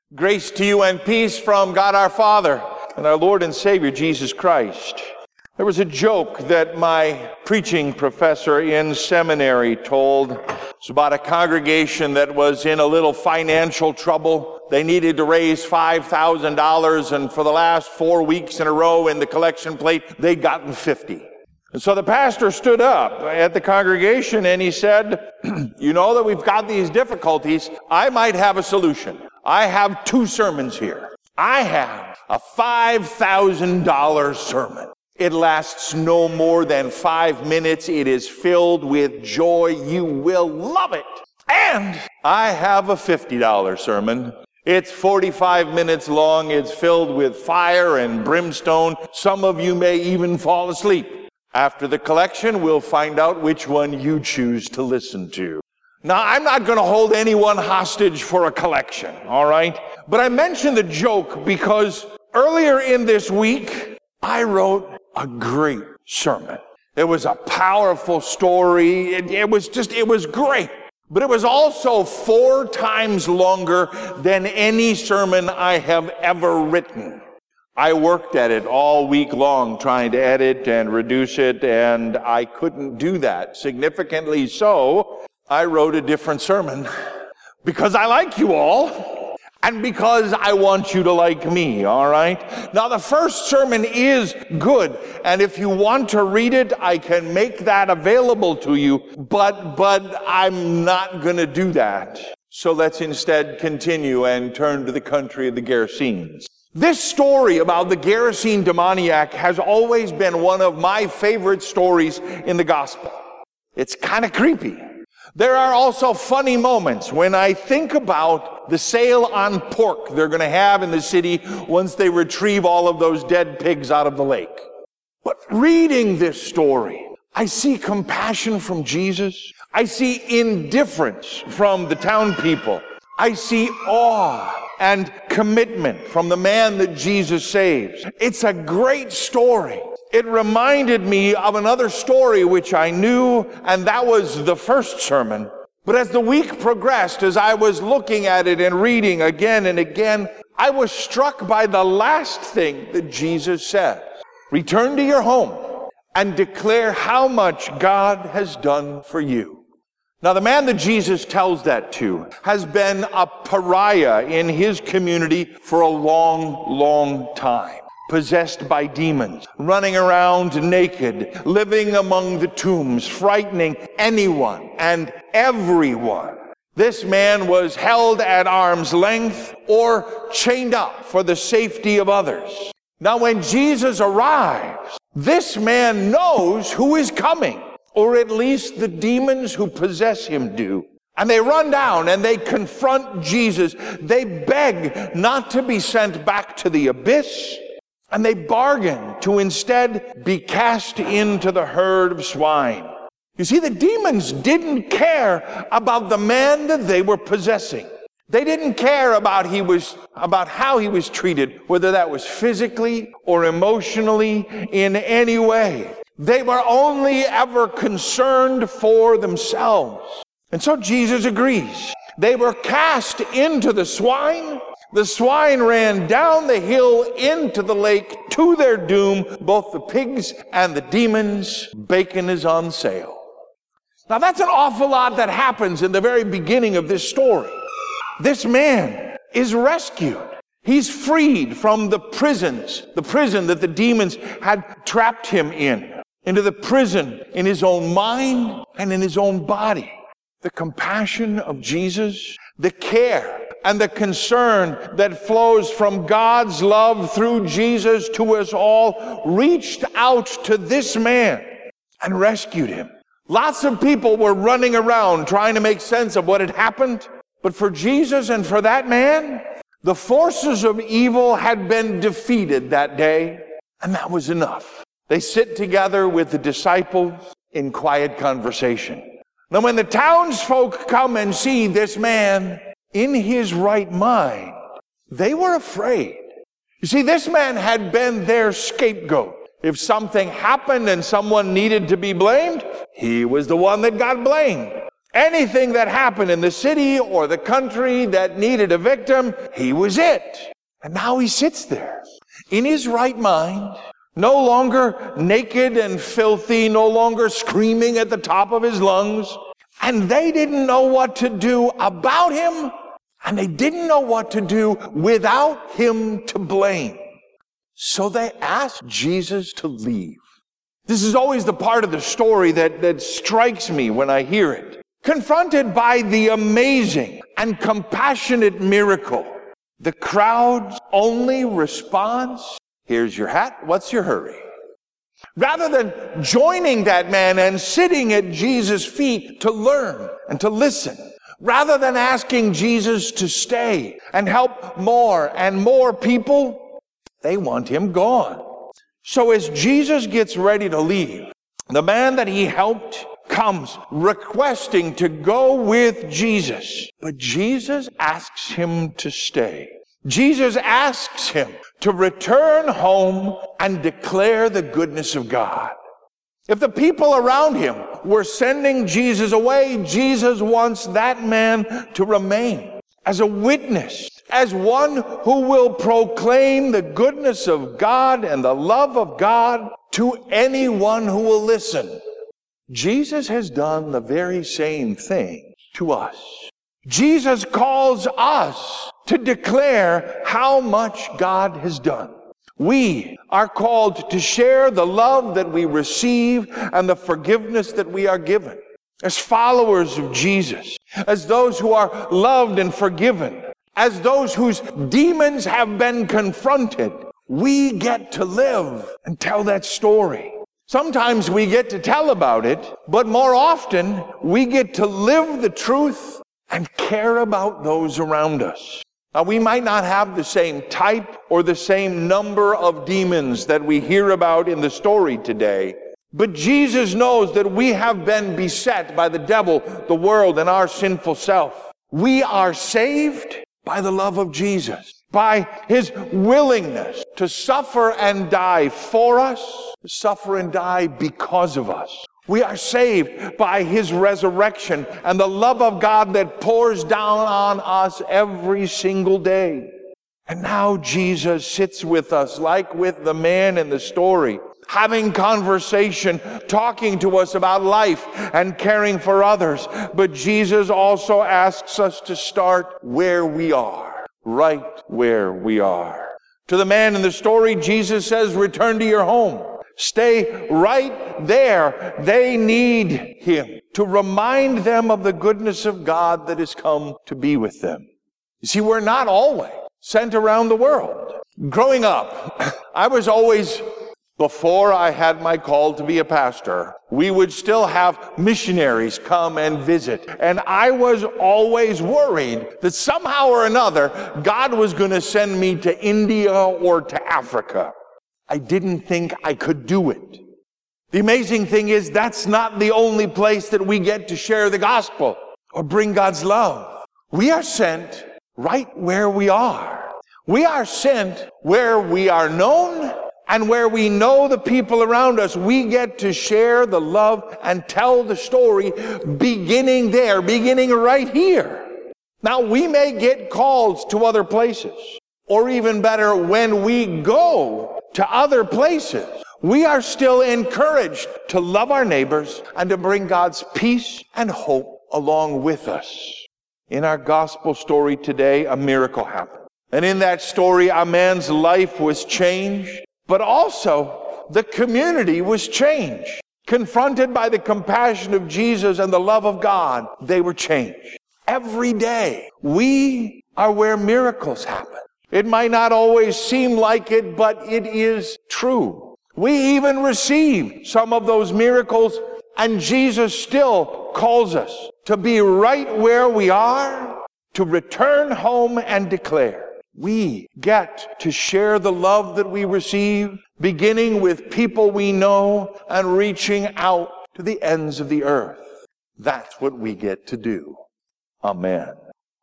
Grace to you and peace from God our Father and our Lord and Savior Jesus Christ. There was a joke that my preaching professor in seminary told. It's about a congregation that was in a little financial trouble. They needed to raise $5,000, and for the last 4 weeks in a row in the collection plate, they'd gotten 50. And so the pastor stood up at the congregation and he said, you know that we've got these difficulties. I might have a solution. I have 2 sermons here. I have a $5,000 sermon. It lasts no more than 5 minutes. It is filled with joy. You will love it. And I have a $50 sermon. It's 45 minutes long. It's filled with fire and brimstone. Some of you may even fall asleep. After the collection, we'll find out which one you choose to listen to. Now, I'm not going to hold anyone hostage for a collection, all right? But I mentioned the joke because earlier in this week, I wrote a great sermon. It was a powerful story. It was great. But it was also 4 times longer than any sermon I have ever written. I worked at it all week long trying to edit and reduce it, and I couldn't do that. Significantly so, I wrote a different sermon because I like you all and because I want you to like me, all right? Now, the first sermon is good, and if you want to read it, I can make that available to you, but I'm not going to do that. So let's instead continue and turn to the country of the Gerasenes. This story about the Gerasene demoniac has always been one of my favorite stories in the gospel. It's kind of creepy. There are also funny moments when I think about the sale on pork they're going to have in the city once they retrieve all of those dead pigs out of the lake. But reading this story, I see compassion from Jesus. I see indifference from the town people. I see awe and commitment from the man that Jesus saves. It's a great story. It reminded me of another story which I knew, and that was the first sermon. But as the week progressed, as I was looking at it and reading again and again, I was struck by the last thing that Jesus said. Return to your home and declare how much God has done for you. Now, the man that Jesus tells that to has been a pariah in his community for a long, long time. Possessed by demons, running around naked, living among the tombs, frightening anyone and everyone. This man was held at arm's length or chained up for the safety of others. Now, when Jesus arrives, this man knows who is coming. Or at least the demons who possess him do. And they run down and they confront Jesus. They beg not to be sent back to the abyss. And they bargain to instead be cast into the herd of swine. You see, the demons didn't care about the man that they were possessing. They didn't care about how he was treated, whether that was physically or emotionally in any way. They were only ever concerned for themselves. And so Jesus agrees. They were cast into the swine. The swine ran down the hill into the lake to their doom, both the pigs and the demons. Bacon is on sale. Now that's an awful lot that happens in the very beginning of this story. This man is rescued. He's freed from the prison that the demons had trapped him in. Into the prison in his own mind and in his own body. The compassion of Jesus, the care and the concern that flows from God's love through Jesus to us all reached out to this man and rescued him. Lots of people were running around trying to make sense of what had happened, but for Jesus and for that man, the forces of evil had been defeated that day, and that was enough. They sit together with the disciples in quiet conversation. Now, when the townsfolk come and see this man in his right mind, they were afraid. You see, this man had been their scapegoat. If something happened and someone needed to be blamed, he was the one that got blamed. Anything that happened in the city or the country that needed a victim, he was it. And now he sits there in his right mind, no longer naked and filthy, no longer screaming at the top of his lungs. And they didn't know what to do about him, and they didn't know what to do without him to blame. So they asked Jesus to leave. This is always the part of the story that strikes me when I hear it. Confronted by the amazing and compassionate miracle, the crowd's only response, here's your hat, what's your hurry? Rather than joining that man and sitting at Jesus' feet to learn and to listen, rather than asking Jesus to stay and help more and more people, they want him gone. So as Jesus gets ready to leave, the man that he helped comes requesting to go with Jesus. But Jesus asks him to stay. Jesus asks him to return home and declare the goodness of God. If the people around him were sending Jesus away, Jesus wants that man to remain as a witness, as one who will proclaim the goodness of God and the love of God to anyone who will listen. Jesus has done the very same thing to us. Jesus calls us to declare how much God has done. We are called to share the love that we receive and the forgiveness that we are given. As followers of Jesus, as those who are loved and forgiven, as those whose demons have been confronted, we get to live and tell that story. Sometimes we get to tell about it, but more often we get to live the truth and care about those around us. Now, we might not have the same type or the same number of demons that we hear about in the story today, but Jesus knows that we have been beset by the devil, the world, and our sinful self. We are saved by the love of Jesus, by his willingness to suffer and die for us, to suffer and die because of us. We are saved by his resurrection and the love of God that pours down on us every single day. And now Jesus sits with us like with the man in the story, having conversation, talking to us about life and caring for others. But Jesus also asks us to start where we are, right where we are. To the man in the story, Jesus says, return to your home. Stay right there. They need him to remind them of the goodness of God that has come to be with them. You see, we're not always sent around the world. Growing up, I was always, before I had my call to be a pastor, we would still have missionaries come and visit. And I was always worried that somehow or another, God was going to send me to India or to Africa. I didn't think I could do it. The amazing thing is that's not the only place that we get to share the gospel or bring God's love. We are sent right where we are. We are sent where we are known and where we know the people around us. We get to share the love and tell the story beginning there, beginning right here. Now, we may get calls to other places, or even better, when we go to other places, we are still encouraged to love our neighbors and to bring God's peace and hope along with us. In our gospel story today, a miracle happened. And in that story, a man's life was changed, but also the community was changed. Confronted by the compassion of Jesus and the love of God, they were changed. Every day, we are where miracles happen. It might not always seem like it, but it is true. We even receive some of those miracles, and Jesus still calls us to be right where we are, to return home and declare. We get to share the love that we receive, beginning with people we know and reaching out to the ends of the earth. That's what we get to do. Amen.